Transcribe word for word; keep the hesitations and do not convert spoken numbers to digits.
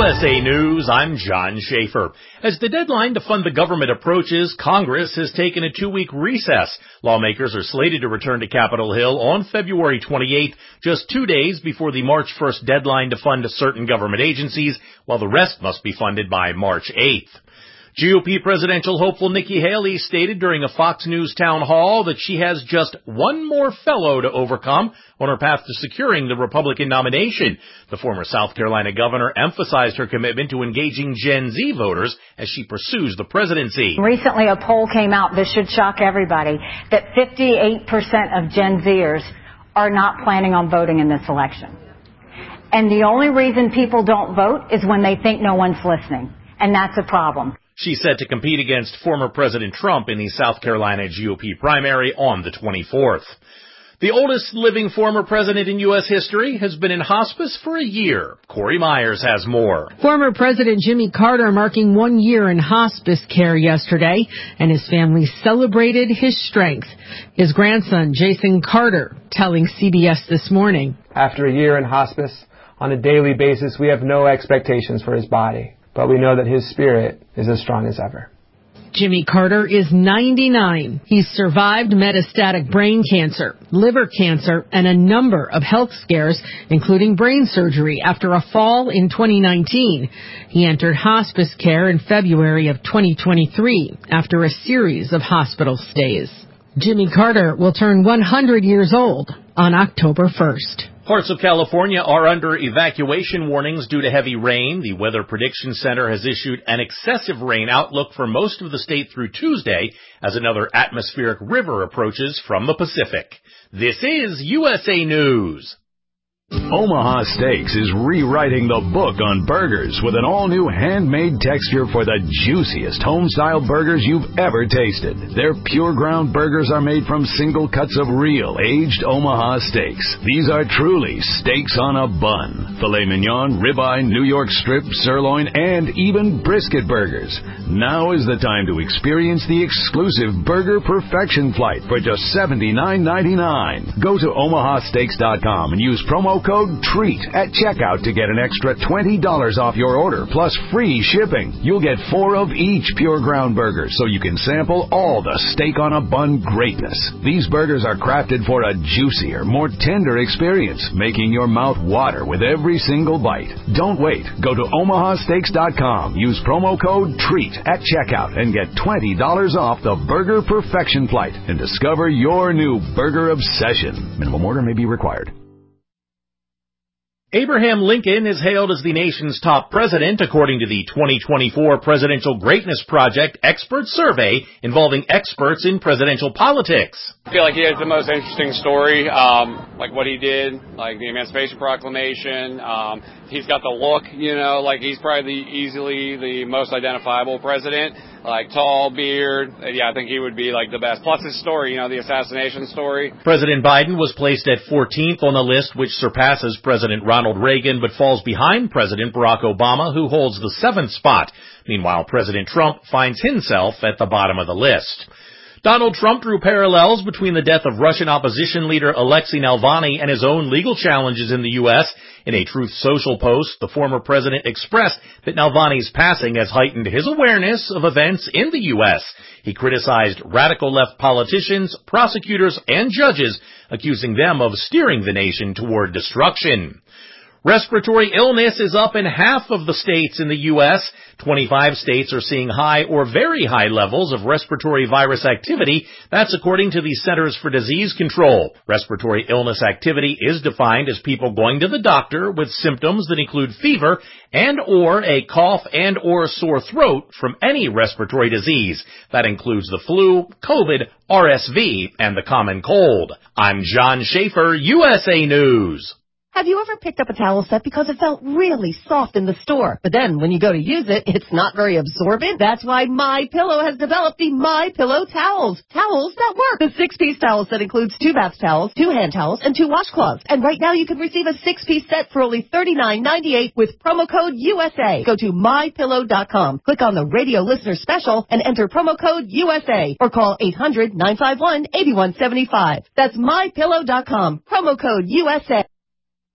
S A News, I'm John Schaefer. As the deadline to fund the government approaches, Congress has taken a two-week recess. Lawmakers are slated to return to Capitol Hill on February twenty-eighth, just two days before the March first deadline to fund certain government agencies, while the rest must be funded by March eighth. G O P presidential hopeful Nikki Haley stated during a Fox News town hall that she has just one more fellow to overcome on her path to securing the Republican nomination. The former South Carolina governor emphasized her commitment to engaging Gen Z voters as she pursues the presidency. Recently, a poll came out, this should shock everybody, that fifty-eight percent of Gen Zers are not planning on voting in this election. And the only reason people don't vote is when they think no one's listening. And that's a problem. She's set to compete against former President Trump in the South Carolina G O P primary on the twenty-fourth. The oldest living former president in U S history has been in hospice for a year. Corey Myers has more. Former President Jimmy Carter marking one year in hospice care yesterday, and his family celebrated his strength. His grandson, Jason Carter, telling C B S This Morning. After a year in hospice, on a daily basis, we have no expectations for his body. But we know that his spirit is as strong as ever. Jimmy Carter is ninety-nine. He's survived metastatic brain cancer, liver cancer, and a number of health scares, including brain surgery after a fall in twenty nineteen. He entered hospice care in February of twenty twenty-three after a series of hospital stays. Jimmy Carter will turn one hundred years old on October first. Parts of California are under evacuation warnings due to heavy rain. The Weather Prediction Center has issued an excessive rain outlook for most of the state through Tuesday as another atmospheric river approaches from the Pacific. This is U S A News. Omaha Steaks is rewriting the book on burgers with an all-new handmade texture for the juiciest home-style burgers you've ever tasted. Their pure ground burgers are made from single cuts of real, aged Omaha steaks. These are truly steaks on a bun. Filet mignon, ribeye, New York strip, sirloin, and even brisket burgers. Now is the time to experience the exclusive Burger Perfection Flight for just seventy-nine ninety-nine. Go to omaha steaks dot com and use promo code TREAT at checkout to get an extra twenty dollars off your order, plus free shipping. You'll get four of each pure ground burger, so you can sample all the steak on a bun greatness. These burgers are crafted for a juicier, more tender experience, making your mouth water with every single bite. Don't wait. Go to omaha steaks dot com, use promo code TREAT at checkout, and get twenty dollars off the Burger Perfection Flight and discover your new burger obsession. Minimum order may be required. Abraham Lincoln is hailed as the nation's top president, according to the twenty twenty-four Presidential Greatness Project Expert Survey involving experts in presidential politics. I feel like he has the most interesting story, um, like what he did, like the Emancipation Proclamation. Um, he's got the look, you know, like he's probably the, easily the most identifiable president, like tall, beard. Yeah, I think he would be like the best. Plus his story, you know, the assassination story. President Biden was placed at fourteenth on the list, which surpasses President Ronald Reagan, but falls behind President Barack Obama, who holds the seventh spot. Meanwhile, President Trump finds himself at the bottom of the list. Donald Trump drew parallels between the death of Russian opposition leader Alexei Navalny and his own legal challenges in the U S. In a Truth Social post, the former president expressed that Navalny's passing has heightened his awareness of events in the U S. He criticized radical left politicians, prosecutors, and judges, accusing them of steering the nation toward destruction. Respiratory illness is up in half of the states in the U S. twenty-five states are seeing high or very high levels of respiratory virus activity. That's according to the Centers for Disease Control. Respiratory illness activity is defined as people going to the doctor with symptoms that include fever and or a cough and or sore throat from any respiratory disease. That includes the flu, COVID, R S V, and the common cold. I'm John Schaefer, U S A News. Have you ever picked up a towel set because it felt really soft in the store, but then when you go to use it, it's not very absorbent? That's why MyPillow has developed the MyPillow towels. Towels that work. The six-piece towel set includes two bath towels, two hand towels, and two washcloths. And right now you can receive a six-piece set for only thirty-nine ninety-eight with promo code U S A. Go to my pillow dot com, click on the radio listener special, and enter promo code U S A, or call eight hundred nine five one eight one seven five. That's my pillow dot com, promo code U S A.